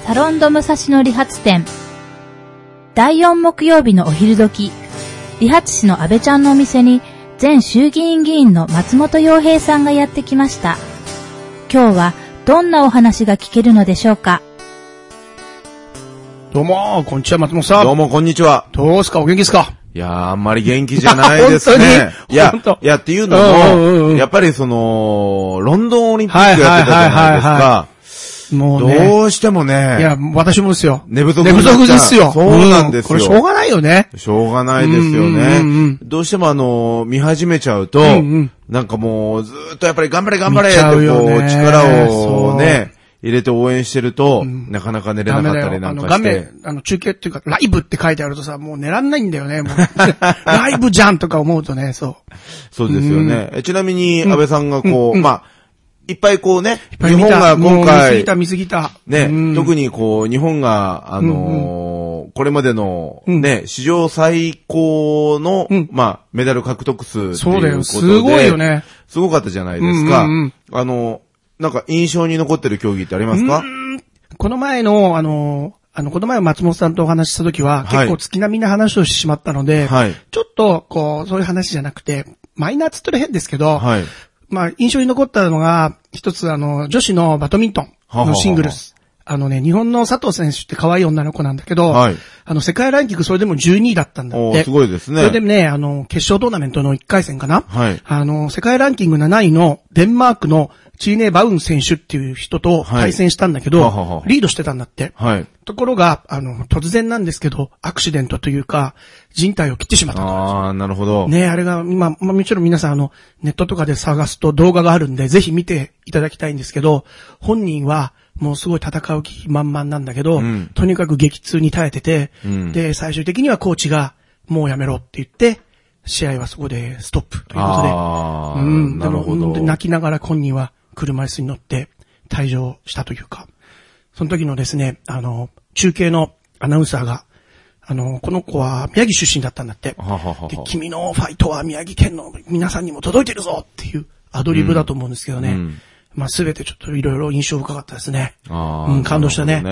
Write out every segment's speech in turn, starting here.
サロンド武蔵野理髪店。第4木曜日のお昼時、理髪師の安倍ちゃんのお店に前衆議院議員の松本洋平さんがやってきました。今日はどんなお話が聞けるのでしょうか。 どうも、こんにちは、松本さん。 どうも、こんにちは。 どうすか、お元気ですか？ いやー、あんまり元気じゃないですね。いや、っていうのも、やっぱりロンドンオリンピックやってたじゃないですか。もうね。どうしてもね。 いや、私もですよ。 寝不足ですよ。 そうなんですよ。 これしょうがないよね。 しょうがないですよね。どうしても見始めちゃうと、なんかもうずーっとやっぱり頑張れってこう、力をね、入れて応援してると、なかなか寝れなかったりなんかして。 中継っていうか、ライブって書いてあるとさ、もう寝らんないんだよね。もうライブじゃんとか思うとね、そう。 そうですよね。ちなみに、安倍さんがこう、いっぱいこうね、日本が今回、 見すぎた。 ね、特にこう、日本が、これまでのね、史上最高の、メダル獲得数っていうことで。そうだよ、 すごいよね。 すごかったじゃないですか。なんか印象に残ってる競技ってありますか？ この前の、この前松本さんとお話ししたときは、結構月並みな話をしてしまったので、ちょっと、こう、そういう話じゃなくて、マイナーつってる変ですけど、印象に残ったのが、一つ女子のバドミントンのシングルス。日本の佐藤選手って可愛い女の子なんだけど、世界ランキングそれでも12位だったんだって。 すごいですね。 それでね、決勝トーナメントの1回戦かな。世界ランキング7位のデンマークのチーネ・バウン選手っていう人と対戦したんだけど、リードしてたんだって。ところが、突然なんですけど、アクシデントというか、人体を切ってしまったと。 なるほど。 ね、あれが、今、もちろん皆さんネットとかで探すと動画があるんで、ぜひ見ていただきたいんですけど、本人は、もうすごい戦う気満々なんだけど、とにかく激痛に耐えてて、で、最終的にはコーチが、もうやめろって言って、試合はそこでストップということで、 なるほど。 で泣きながら本人は車椅子に乗って退場したというか、その時のですね、中継のアナウンサーが、この子は宮城出身だったんだって。で、君のファイトは宮城県の皆さんにも届いてるぞっていうアドリブだと思うんですけどね。すべてちょっといろいろ印象深かったですね。感動したね。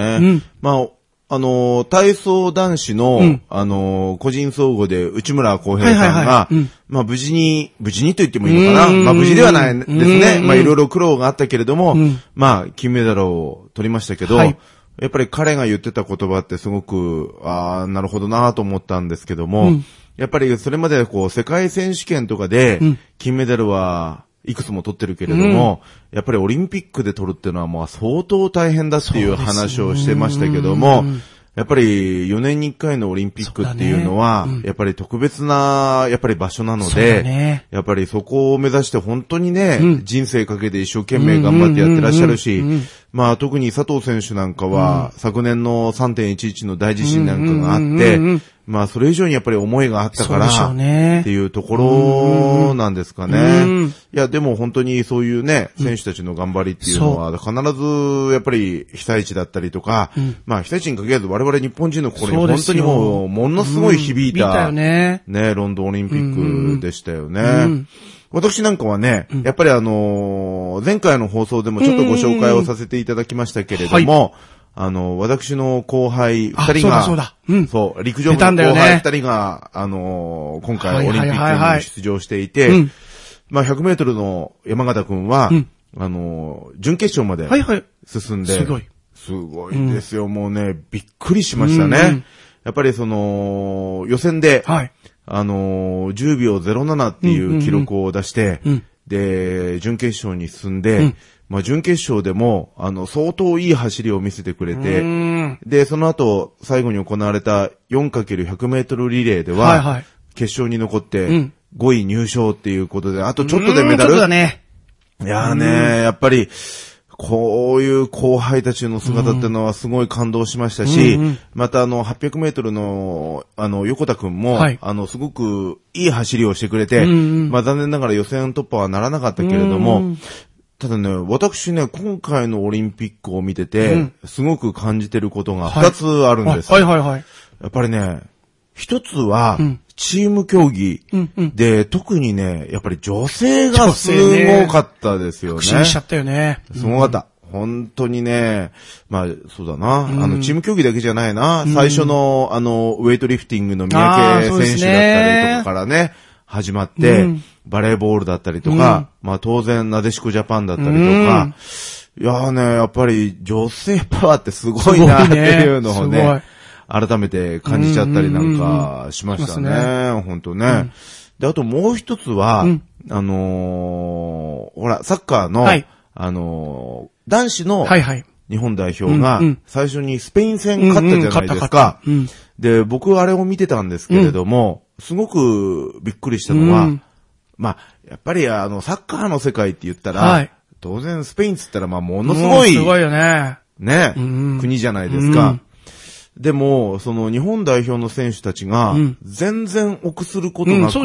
体操男子の、個人総合で内村航平さんが、無事にと言ってもいいのかな。無事ではないですね。いろいろ苦労があったけれども、金メダルを取りましたけど、やっぱり彼が言ってた言葉ってすごく、なるほどなと思ったんですけども、やっぱりそれまでこう、世界選手権とかで、金メダルはいくつも取ってるけれども、やっぱりオリンピックで取るっていうのはもう相当大変だっていう話をしてましたけども、やっぱり4年に1回のオリンピックっていうのは、やっぱり特別な、やっぱり場所なので、やっぱりそこを目指して本当にね、人生かけて一生懸命頑張ってやってらっしゃるし、特に佐藤選手なんかは、昨年の 3.11 の大地震なんかがあって、それ以上にやっぱり思いがあったから、っていうところなんですかね。いや、でも本当にそういうね、選手たちの頑張りっていうのは、必ずやっぱり被災地だったりとか、被災地に限らず我々日本人の心に本当にもう、ものすごい響いた、ね、ロンドンオリンピックでしたよね。私なんかはね、やっぱり前回の放送でもちょっとご紹介をさせていただきましたけれども、私の後輩二人が、陸上部の後輩二人が、今回オリンピックに出場していて、100メートルの山形くんは、準決勝まで進んで、すごいですよ。もうね、びっくりしましたね。やっぱり予選で、10秒07っていう記録を出して、で、準決勝に進んで、準決勝でも、相当いい走りを見せてくれて、で、その後、最後に行われた 4×100 メートルリレーでは、決勝に残って、5位入賞っていうことで、あとちょっとでメダル。いやーね、やっぱり、こういう後輩たちの姿ってのはすごい感動しましたし、また800メートルの、横田くんも、すごくいい走りをしてくれて、残念ながら予選突破はならなかったけれども、ただね、私ね、今回のオリンピックを見てて、すごく感じてることが2つあるんです。やっぱりね、一つは、チーム競技で、特にね、やっぱり女性がすごかったですよね。 確信しちゃったよね。 すごかった。 本当にね、まあ、そうだな、チーム競技だけじゃないな、最初の、ウェイトリフティングの三宅選手だったりとかからね、始まって、バレーボールだったりとか、まあ当然、なでしこジャパンだったりとか、いやーね、やっぱり女性パワーってすごいなっていうのをね、改めて感じちゃったりなんかしましたね。本当ね。で、あともう一つは、ほら、サッカーの、男子の日本代表が最初にスペイン戦勝ったじゃないですか。で、僕あれを見てたんですけれども、すごくびっくりしたのは、まあ、やっぱりサッカーの世界って言ったら、当然スペインって言ったらまあものすごい、 すごいよね。 ね、国じゃないですか。でも、その日本代表の選手たちが、全然臆することなく、堂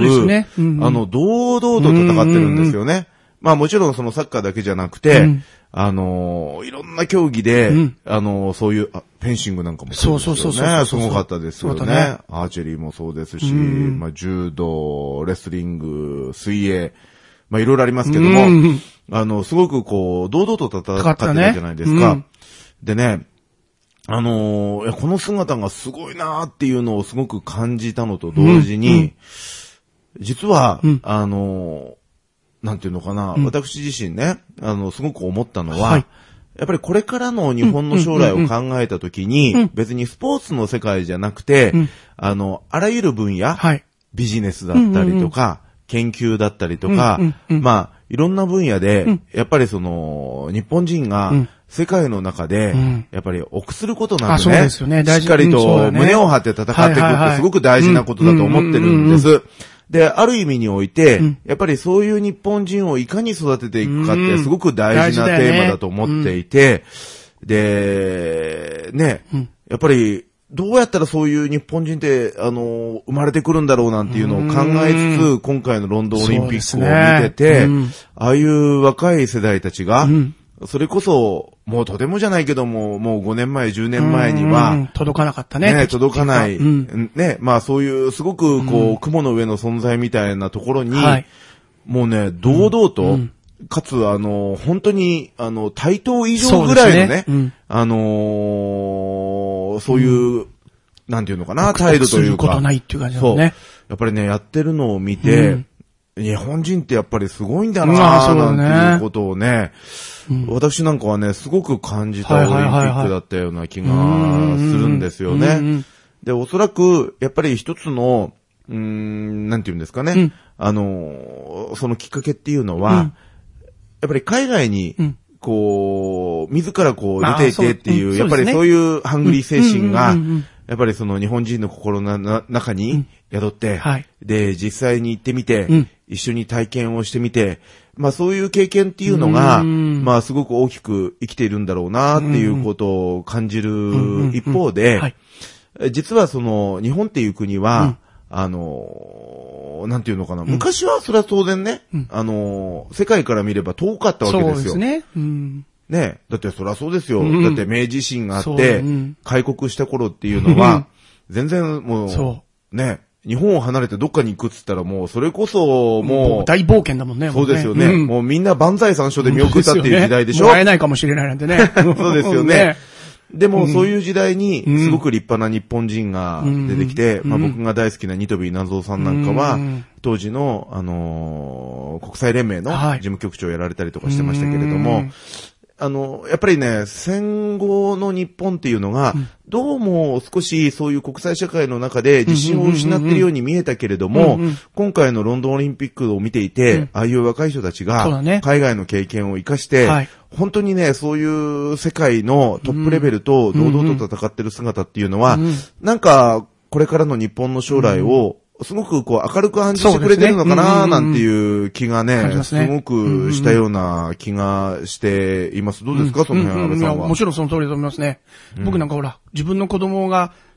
々と戦ってるんですよね。まあもちろんそのサッカーだけじゃなくて、いろんな競技で、そういう、フェンシングなんかもそうですよね。すごかったですよね。アーチェリーもそうですし、まあ柔道、レスリング、水泳、まあいろいろありますけども、すごくこう、堂々と戦ってたじゃないですか。でね、この姿がすごいなーっていうのをすごく感じたのと同時に、実は、なんていうのかな、私自身ね、すごく思ったのは、やっぱりこれからの日本の将来を考えたときに、別にスポーツの世界じゃなくて、あらゆる分野、ビジネスだったりとか、研究だったりとか、まあ、いろんな分野で、やっぱりその、日本人が、世界の中で、やっぱり臆することなくね、しっかりと胸を張って戦っていくってすごく大事なことだと思ってるんです。で、ある意味において、やっぱりそういう日本人をいかに育てていくかってすごく大事なテーマだと思っていて、で、ね、やっぱり、どうやったらそういう日本人って、生まれてくるんだろうなんていうのを考えつつ、今回のロンドンオリンピックを見てて、ああいう若い世代たちが、それこそ、もうとてもじゃないけども、もう5年前、10年前には、 届かなかったね。 ね、届かない。ね、まあそういうすごくこう、雲の上の存在みたいなところに、もうね、堂々と、かつ本当に、対等以上ぐらいのね、そういう、なんていうのかな、態度というか。 ことないっていう感じだね。そう。 やっぱりね、やってるのを見て、日本人ってやっぱりすごいんだなぁ、なんていうことをね、私なんかはね、すごく感じたオリンピックだったような気がするんですよね。で、おそらく、やっぱり一つの、なんていうんですかね、そのきっかけっていうのは、やっぱり海外に、こう、自らこう出ていてっていう、やっぱりそういうハングリー精神が、やっぱりその日本人の心の中に宿って、で、実際に行ってみて、一緒に体験をしてみて、まあそういう経験っていうのが、まあすごく大きく生きているんだろうなっていうことを感じる一方で、実はその日本っていう国は、なんていうのかな、昔はそれは当然ね、世界から見れば遠かったわけですよ。そうですね。ね、だってそりゃそうですよ。だって明治維新があって、開国した頃っていうのは、全然もう、ね、日本を離れてどっかに行くっつったらもうそれこそもう。 大冒険だもんね。 そうですよね。もうみんな万歳三唱で見送ったっていう時代でしょ。 会えないかもしれないなんてね。 そうですよね。でもそういう時代にすごく立派な日本人が出てきて、まあ僕が大好きなニトビナゾウさんなんかは、当時の国際連盟の事務局長をやられたりとかしてましたけれども、やっぱりね、戦後の日本っていうのが、どうも少しそういう国際社会の中で自信を失っているように見えたけれども、今回のロンドンオリンピックを見ていて、ああいう若い人たちが海外の経験を生かして、本当にね、そういう世界のトップレベルと堂々と戦ってる姿っていうのは、なんかこれからの日本の将来を、すごくこう明るく暗示してくれてるのかななんていう気がね、すごくしたような気がしています。どうですか、その辺、安倍さんは。 もちろんその通りだと思いますね。僕なんかほら、自分の子供が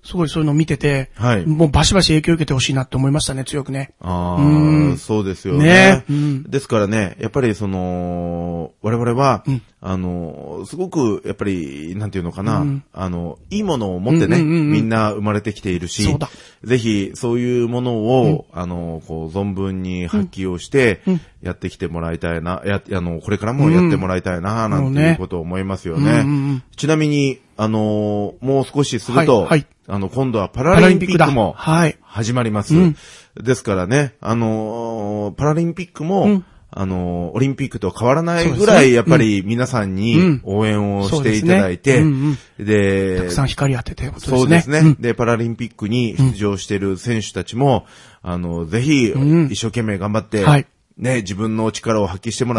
すごいそういうのを見てて、 はい。 もうバシバシ影響を受けてほしいなって思いましたね、強くね。 そうですよね。ですからね、やっぱり我々は、すごく、やっぱり、なんていうのかな、いいものを持ってね、みんな生まれてきているし、 そうだ。 ぜひ、そういうものを、存分に発揮をして、やってきてもらいたいな、これからもやってもらいたいな、なんていうことを思いますよね。ちなみに、もう少しすると、今度はパラリンピックも始まります。ですからね、パラリンピックも、オリンピックと変わらないぐらい、やっぱり皆さんに応援をしていただいて、 で、たくさん光当てて、 そうですね。で、パラリンピックに出場している選手たちも、ぜひ、一生懸命頑張って、ね、自分の力を発揮してもらって、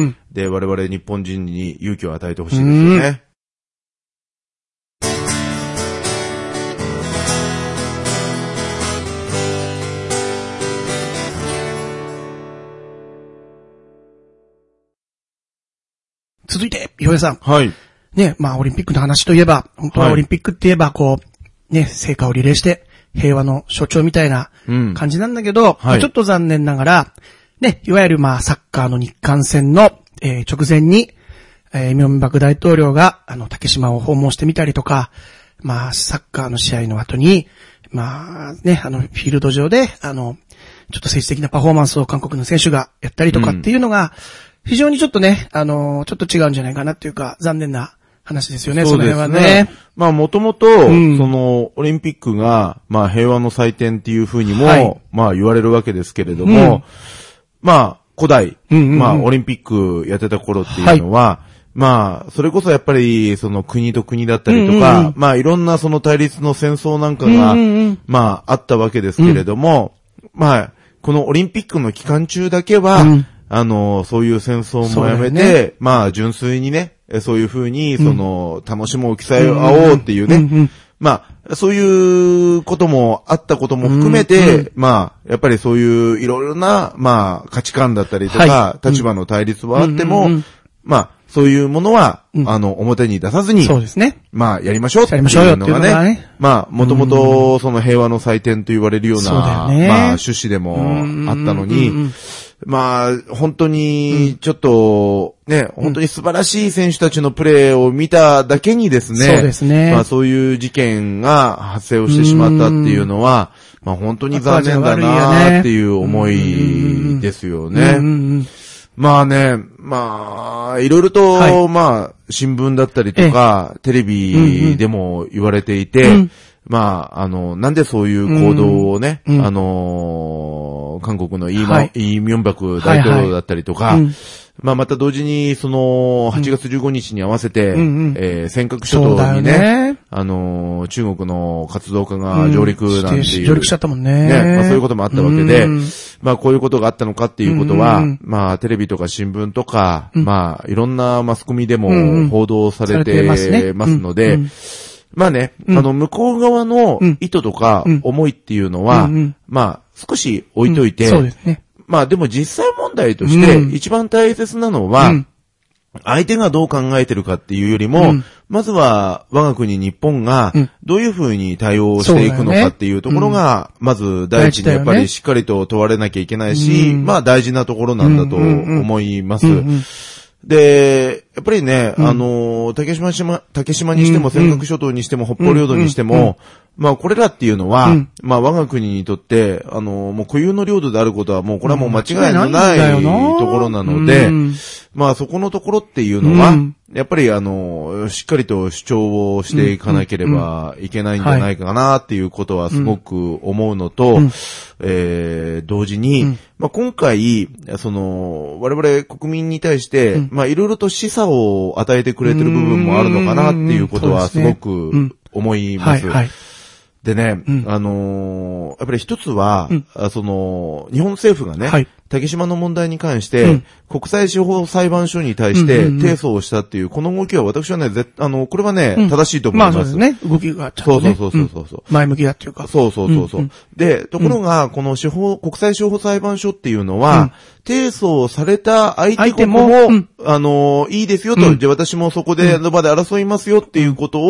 で、我々日本人に勇気を与えてほしいですよね。 続いて、岩井さん。 はい。 ね、まあ、オリンピックの話といえば、本当はオリンピックって言えば、こう、ね、聖火をリレーして、平和の象徴みたいな感じなんだけど、ちょっと残念ながら、ね、いわゆるまあ、サッカーの日韓戦の、直前に、ミョンバク大統領が、竹島を訪問してみたりとか、まあ、サッカーの試合の後に、まあ、ね、フィールド上で、ちょっと政治的なパフォーマンスを韓国の選手がやったりとかっていうのが、非常にちょっとね、ちょっと違うんじゃないかなっていうか、残念な話ですよね、 そうですね。その辺はね。まあ、もともと、オリンピックが、まあ、平和の祭典っていうふうにも、まあ、言われるわけですけれども、まあ、古代、まあ、オリンピックやってた頃っていうのは、まあ、それこそやっぱり、国と国だったりとか、まあ、いろんな対立の戦争なんかが、まあ、あったわけですけれども、まあ、このオリンピックの期間中だけは、そういう戦争もやめて、まあ、純粋にね、そういうふうに、楽しもう、競い合おうっていうね、まあ、そういうこともあったことも含めて、まあ、やっぱりそういういろいろな、まあ、価値観だったりとか、立場の対立はあっても、まあ、そういうものは、表に出さずに、 そうですね。 まあ、やりましょうっていうのがね、まあ、もともと、平和の祭典と言われるような、まあ、趣旨でもあったのに、まあ、本当に、ちょっと、ね、本当に素晴らしい選手たちのプレーを見ただけにですね、 そうですね。 まあ、そういう事件が発生をしてしまったっていうのは、まあ、本当に残念だなっていう思いですよね。まあね、まあ、いろいろと、まあ、新聞だったりとか、テレビでも言われていて、まあ、なんでそういう行動をね、韓国のイ・ミョンバク大統領だったりとか、まあ、また同時に、8月15日に合わせて、尖閣諸島にね、中国の活動家が上陸なんていう。 上陸しちゃったもんね。 ね、まあそういうこともあったわけで、まあこういうことがあったのかっていうことは、まあテレビとか新聞とか、まあいろんなマスコミでも報道されてますので、まあね、向こう側の意図とか思いっていうのは、まあ少し置いといて、 そうですね。 まあでも実際問題として一番大切なのは、相手がどう考えてるかっていうよりも、まずは我が国日本がどういうふうに対応していくのかっていうところが、まず第一にやっぱりしっかりと問われなきゃいけないし、まあ大事なところなんだと思います。で、やっぱりね、竹島にしても尖閣諸島にしても北方領土にしても、まあこれらっていうのは、まあ我が国にとって、もう固有の領土であることはもうこれはもう間違いのないところなので、まあそこのところっていうのは、やっぱりしっかりと主張をしていかなければいけないんじゃないかなっていうことはすごく思うのと、同時に、まあ今回、我々国民に対して、まあいろいろと示唆を与えてくれてる部分もあるのかなっていうことはすごく思います。でね、やっぱり一つは、日本政府がね、竹島の問題に関して、国際司法裁判所に対して提訴をしたっていう、この動きは私はね、これはね、正しいと思います。 まあそうですね。動きがちゃんとね。そう。前向きだっていうか。 そう。で、ところが、この国際司法裁判所っていうのは、提訴された相手国も、いいですよと、じゃあ私もそこで、場で争いますよっていうことを、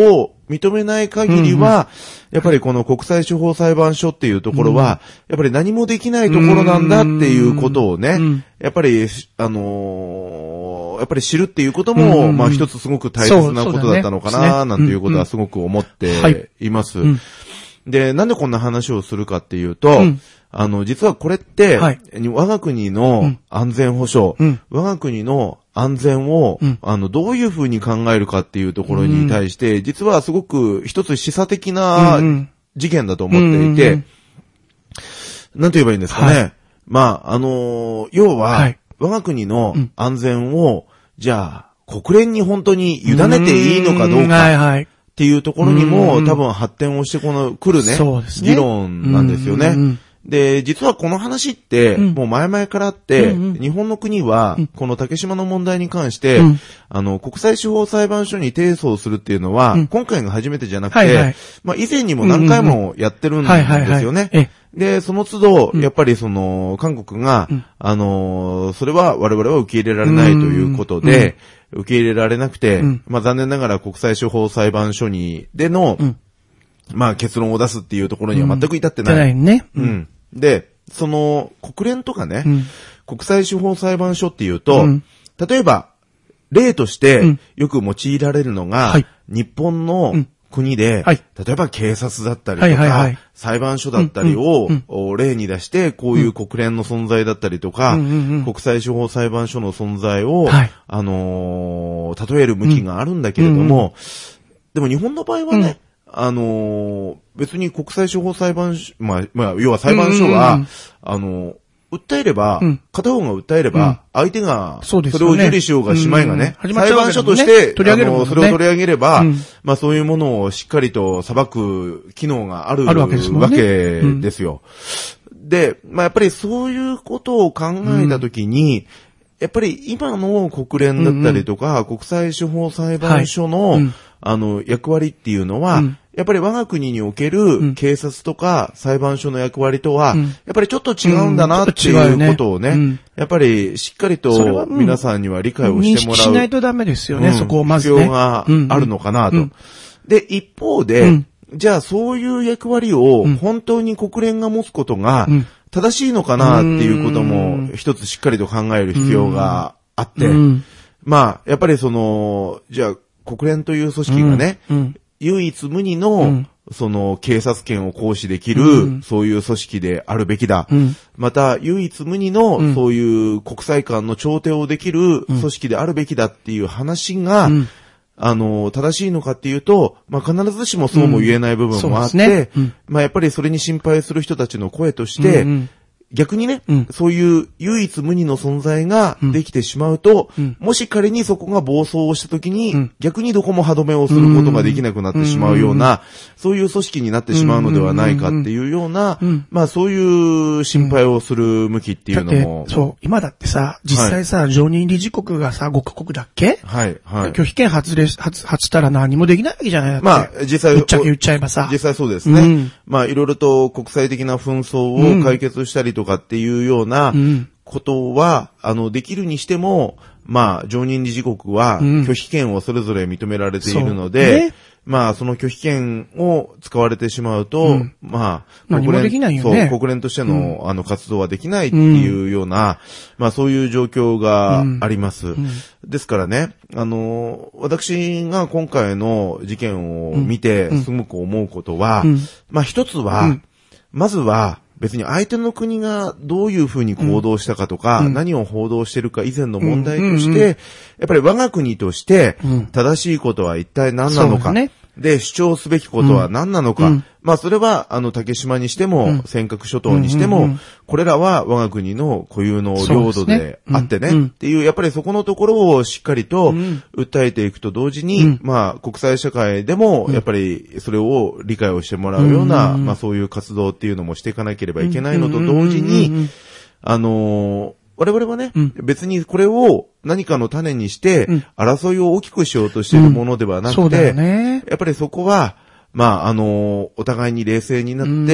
認めない限りは、やっぱりこの国際司法裁判所っていうところは、やっぱり何もできないところなんだっていうことをね、やっぱり、やっぱり知るっていうことも、まあ一つすごく大切なことだったのかな、なんていうことはすごく思っています。で、なんでこんな話をするかっていうと、実はこれって、我が国の安全保障、我が国の安全を、どういうふうに考えるかっていうところに対して、実はすごく一つ示唆的な事件だと思っていて、なんと言えばいいんですかね。まあ、要は、我が国の安全を、じゃあ、国連に本当に委ねていいのかどうか、っていうところにも多分発展をして来るね、議論なんですよね。で、実はこの話って、もう前々からあって、日本の国は、この竹島の問題に関して、国際司法裁判所に提訴をするっていうのは、今回が初めてじゃなくて、まあ以前にも何回もやってるんですよね。で、その都度、やっぱり韓国が、それは我々は受け入れられないということで、受け入れられなくて、まあ残念ながら国際司法裁判所での、まあ結論を出すっていうところには全く至ってない。で、国連とかね、国際司法裁判所っていうと、例えば、例としてよく用いられるのが、日本の国で、例えば警察だったりとか、裁判所だったりを例に出して、こういう国連の存在だったりとか、国際司法裁判所の存在を、例える向きがあるんだけれども、でも日本の場合はね、別に国際司法裁判所、まあ、要は裁判所は、訴えれば、片方が訴えれば、相手が、それを受理しようがしまいがね、裁判所として、それを取り上げれば、まあそういうものをしっかりと裁く機能があるわけですよ。で、まあやっぱりそういうことを考えたときに、やっぱり今の国連だったりとか、国際司法裁判所の、役割っていうのは、やっぱり我が国における警察とか裁判所の役割とは、やっぱりちょっと違うんだなっていうことをね、やっぱりしっかりと皆さんには理解をしてもらう。 認識しないとダメですよね、そこをまず必要があるのかなと。で、一方で、じゃあそういう役割を本当に国連が持つことが正しいのかなっていうことも一つしっかりと考える必要があって、まあ、やっぱりじゃあ国連という組織がね、唯一無二の、警察権を行使できる、そういう組織であるべきだ。また、唯一無二の、そういう国際間の調停をできる組織であるべきだっていう話が、正しいのかっていうと、まあ、必ずしもそうも言えない部分もあって、まあ、やっぱりそれに心配する人たちの声として、逆にね、そういう唯一無二の存在ができてしまうと、もし仮にそこが暴走をしたときに、逆にどこも歯止めをすることができなくなってしまうような、そういう組織になってしまうのではないかっていうような、まあそういう心配をする向きっていうのも。 そう、今だってさ、実際さ、常任理事国がさ、5カ国だっけ？拒否権発したら何もできないわけじゃない？ まあ実際、 ぶっちゃけ言っちゃえばさ。 実際そうですね。まあいろいろと国際的な紛争を解決したりとかっていうようなことは、できるにしても、まあ、常任理事国は拒否権をそれぞれ認められているので、まあ、その拒否権を使われてしまうと、まあ、 何もできないよね。 そう、国連としての、活動はできないっていうような、まあ、そういう状況があります。ですからね、私が今回の事件を見て、すごく思うことは、まあ、一つは、まずは、別に相手の国がどういうふうに行動したかとか、何を報道してるか以前の問題として、やっぱり我が国として正しいことは一体何なのか、で、主張すべきことは何なのか、まあそれは竹島にしても、尖閣諸島にしても、これらは我が国の固有の領土であってね、っていう、やっぱりそこのところをしっかりと訴えていくと同時に、まあ国際社会でも、やっぱりそれを理解をしてもらうような、まあそういう活動っていうのもしていかなければいけないのと同時に、我々はね、別にこれを何かの種にして、争いを大きくしようとしているものではなくて、やっぱりそこは、まあ、お互いに冷静になって、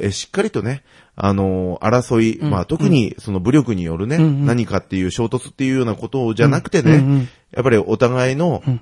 しっかりとね、争い、まあ特にその武力によるね、何かっていう衝突っていうようなことじゃなくてね、やっぱりお互いの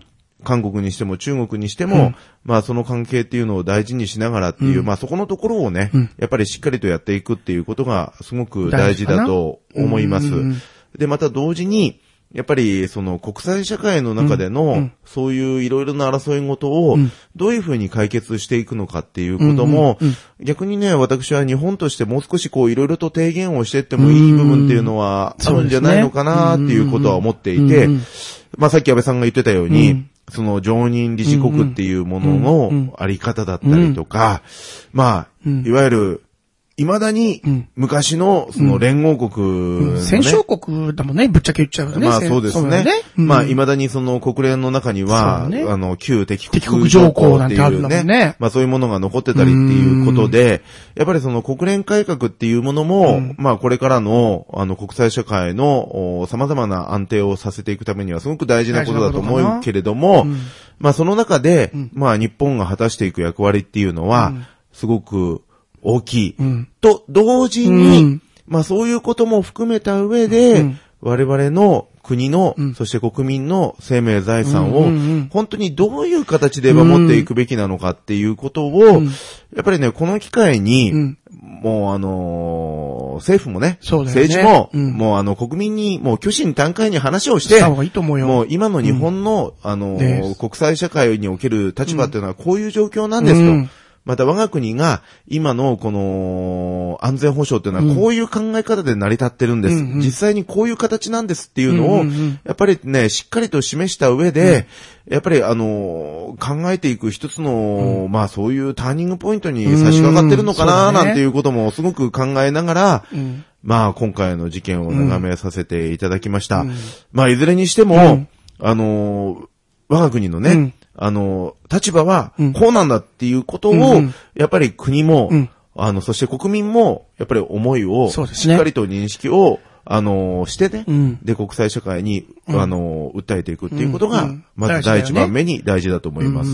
韓国にしても中国にしても、まあその関係っていうのを大事にしながらっていう、まあそこのところをね、やっぱりしっかりとやっていくっていうことがすごく大事だと思います。で、また同時に、やっぱりその国際社会の中でのそういういろいろな争い事をどういうふうに解決していくのかっていうことも逆にね、私は日本としてもう少しこういろいろと提言をしていってもいい部分っていうのはあるんじゃないのかなっていうことは思っていて、まあさっき安倍さんが言ってたように、その常任理事国っていうもののあり方だったりとか、まあ、いわゆる未だに、昔の、その連合国、ね、 戦勝国だもんね、ぶっちゃけ言っちゃうよね。 まあそうですね。まあ未だにその国連の中には、旧敵国条項なんてあるんだもんね。まあそういうものが残ってたりっていうことで、やっぱりその国連改革っていうものも、まあこれからの、国際社会の様々な安定をさせていくためにはすごく大事なことだと思うけれども、まあその中で、まあ日本が果たしていく役割っていうのは、すごく、大きい。と同時に、まあそういうことも含めた上で、我々の国の、そして国民の生命財産を、本当にどういう形で守っていくべきなのかっていうことを、やっぱりね、この機会に、もう政府もね、政治も、もう国民にもう虚心坦懐に話をして、もう今の日本の、国際社会における立場っていうのはこういう状況なんですと。また我が国が今のこの安全保障っていうのはこういう考え方で成り立ってるんです。実際にこういう形なんですっていうのを、やっぱりね、しっかりと示した上で、やっぱり考えていく一つの、まあそういうターニングポイントに差し掛かってるのかななんていうこともすごく考えながら、まあ今回の事件を眺めさせていただきました。まあいずれにしても、我が国のね、立場は、こうなんだっていうことを、やっぱり国も、そして国民も、やっぱり思いを、しっかりと認識を、してね、で、国際社会に、訴えていくっていうことが、まず第一番目に大事だと思います。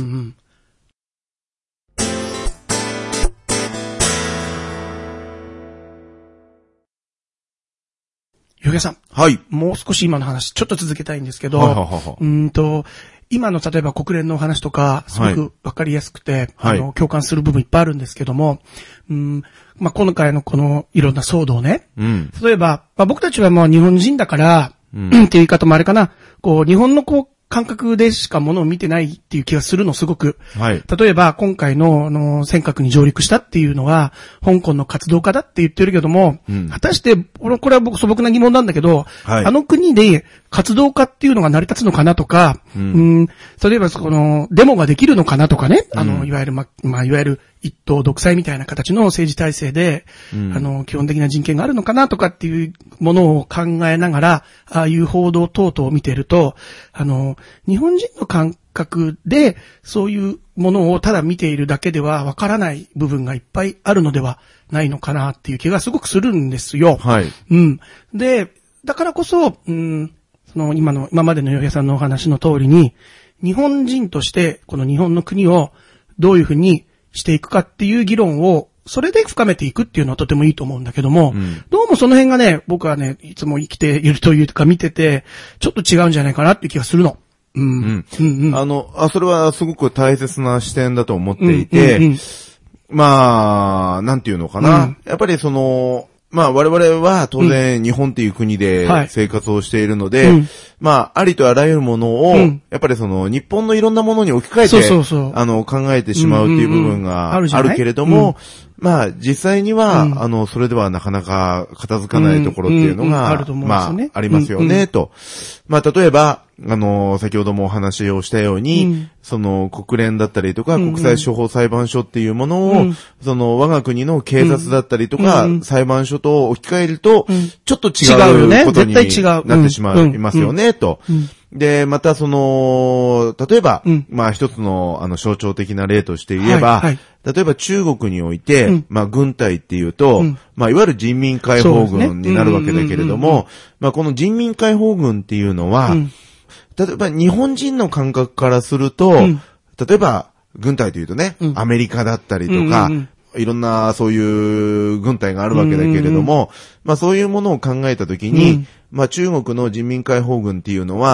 ゆげさん。 はい。 もう少し今の話、ちょっと続けたいんですけど、今の例えば国連のお話とか、すごくわかりやすくて、共感する部分いっぱいあるんですけども、まあ、今回のこのいろんな騒動ね。例えば、まあ、僕たちはもう日本人だから、っていう言い方もあれかな、こう、日本のこう、感覚でしかものを見てないっていう気がするのすごく。例えば今回の尖閣に上陸したっていうのは香港の活動家だって言ってるけども、果たしてこれは僕素朴な疑問なんだけど、あの国で活動家っていうのが成り立つのかなとか、例えばそのデモができるのかなとかね、いわゆるいわゆる一党独裁みたいな形の政治体制で、基本的な人権があるのかなとかっていうものを考えながら、ああいう報道等々を見ていると、日本人の感覚でそういうものをただ見ているだけではわからない部分がいっぱいあるのではないのかなっていう気がすごくするんですよ。で、だからこそ、今までの洋平さんのお話の通りに、日本人としてこの日本の国をどういうふうにしていくかっていう議論を、それで深めていくっていうのはとてもいいと思うんだけども、どうもその辺がね、僕はね、いつも生きているというか見てて、ちょっと違うんじゃないかなっていう気がするの。 それはすごく大切な視点だと思っていて、まあ、なんていうのかな。やっぱりまあ我々は当然日本っていう国で生活をしているので、まあありとあらゆるものを、やっぱり日本のいろんなものに置き換えて、考えてしまうっていう部分があるけれども、まあ実際には、それではなかなか片付かないところっていうのが、まあありますよね、と。まあ例えば、先ほどもお話をしたように、国連だったりとか、国際司法裁判所っていうものを、我が国の警察だったりとか、裁判所と置き換えると、ちょっと違うことになってしまいますよね、と。で、また例えば、まあ一つの象徴的な例として言えば、例えば中国において、まあ軍隊っていうと、まあいわゆる人民解放軍になるわけだけれども、まあこの人民解放軍っていうのは、例えば日本人の感覚からすると、例えば軍隊というとね、アメリカだったりとか、いろんなそういう軍隊があるわけだけれども、まあそういうものを考えたときに、まあ中国の人民解放軍っていうのは、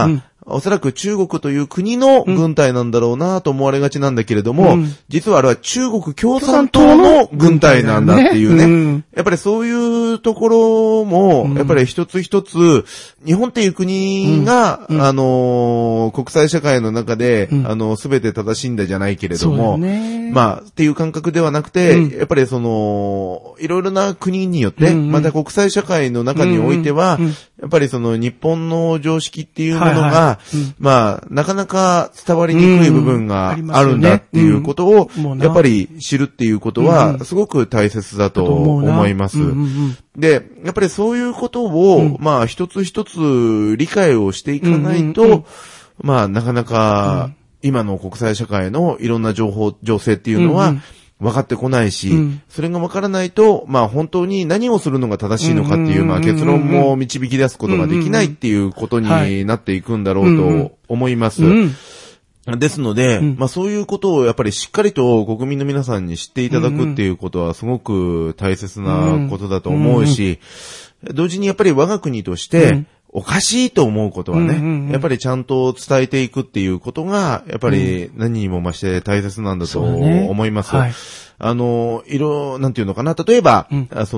おそらく中国という国の軍隊なんだろうなと思われがちなんだけれども、実はあれは中国共産党の軍隊なんだっていうね。やっぱりそういうところも、やっぱり一つ一つ、日本っていう国が、国際社会の中で、すべて正しいんだじゃないけれども、まあ、っていう感覚ではなくて、やっぱりいろいろな国によって、また国際社会の中においては、やっぱり日本の常識っていうものが、まあ、なかなか伝わりにくい部分があるんだっていうことを、やっぱり知るっていうことは、すごく大切だと思います。で、やっぱりそういうことを、まあ、一つ一つ理解をしていかないと、まあ、なかなか、今の国際社会のいろんな情勢っていうのは、分かってこないし、それが分からないと、まあ本当に何をするのが正しいのかっていう、まあ結論も導き出すことができないっていうことになっていくんだろうと思います。ですので、まあそういうことをやっぱりしっかりと国民の皆さんに知っていただくっていうことはすごく大切なことだと思うし、同時にやっぱり我が国として、おかしいと思うことはね、やっぱりちゃんと伝えていくっていうことが、やっぱり何にも増して大切なんだと思います。なんていうのかな、例えば、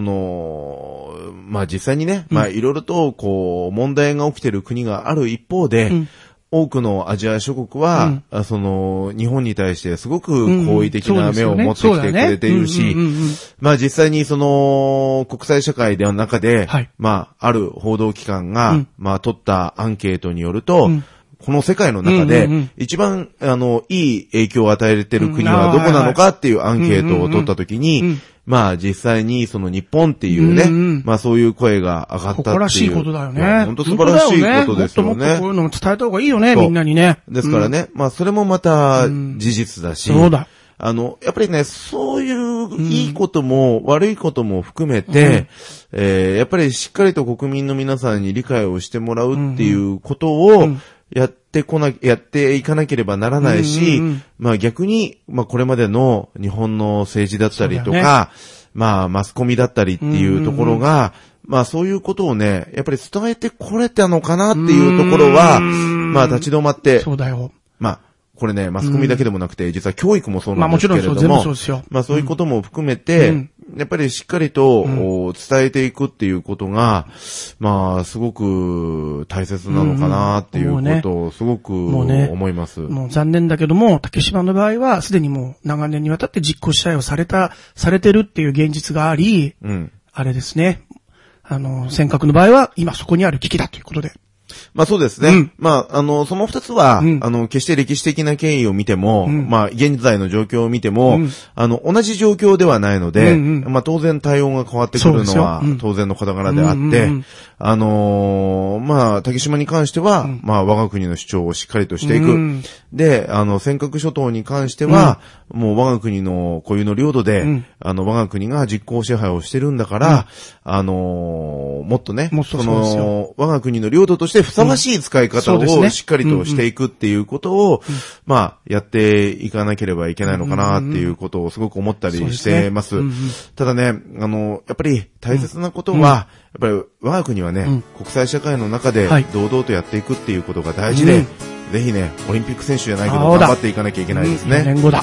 まあ実際にね、まあいろいろとこう、問題が起きている国がある一方で、多くのアジア諸国は、日本に対してすごく好意的な目を持ってきてくれているし、まあ実際に国際社会の中で、まあある報道機関が、まあ取ったアンケートによると、この世界の中で、一番、いい影響を与えている国はどこなのかっていうアンケートを取ったときに、まあ実際に日本っていうね、まあそういう声が上がったっていう。 誇らしいことだよね。 本当素晴らしいことですよね。 もっともっとこういうのも伝えた方がいいよね、みんなにね。 ですからね、まあそれもまた事実だし。 そうだ。 やっぱりね、そういういいことも悪いことも含めて、やっぱりしっかりと国民の皆さんに理解をしてもらうっていうことを、やっていかなければならないし、まあ逆に、まあこれまでの日本の政治だったりとか、まあマスコミだったりっていうところが、まあそういうことをね、やっぱり伝えてこれたのかなっていうところは、まあ立ち止まって、 そうだよ。 まあ、これね、マスコミだけでもなくて、実は教育もそうなんですけれども、 まあもちろんそうですよ。 まあそういうことも含めて、やっぱりしっかりと伝えていくっていうことが、まあすごく大切なのかなっていうことをすごく思います。 もう残念だけども、竹島の場合はすでにもう長年にわたって実効支配をされてるっていう現実があり、あれですね。尖閣の場合は今そこにある危機だということで。 まあそうですね。まあ、その二つは、決して歴史的な経緯を見ても、まあ、現在の状況を見ても、同じ状況ではないので、まあ当然対応が変わってくるのは当然の事柄であって、まあ、竹島に関しては、まあ我が国の主張をしっかりとしていく。で、尖閣諸島に関しては、もう我が国の固有の領土で、我が国が実効支配をしてるんだから、もっとね、我が国の領土としてふさわしい使い方をしっかりとしていくっていうことを、まあ、やっていかなければいけないのかなっていうことをすごく思ったりしてます。ただね、やっぱり大切なことは、やっぱり我が国はね、国際社会の中で堂々とやっていくっていうことが大事で、ぜひね、オリンピック選手じゃないけど頑張っていかなきゃいけないですね。 4年後だ。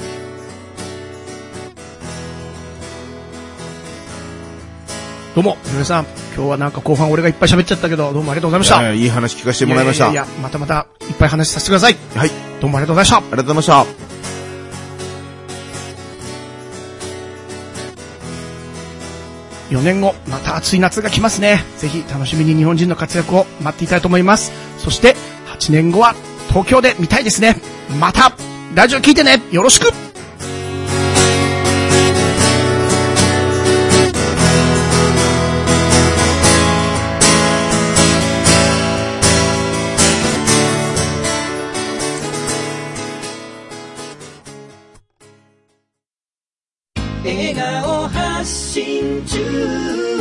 どうも、井上さん。今日はなんか後半俺がいっぱい喋っちゃったけど、どうもありがとうございました。 いい話聞かせてもらいました。 いや、またまたいっぱい話させてください。 はい。 どうもありがとうございました。 ありがとうございました。 4年後、また暑い夏が来ますね。ぜひ楽しみに日本人の活躍を待っていたいと思います。そして、8年後は東京で見たいですね。また、ラジオ聞いてね。よろしく。 笑顔発信中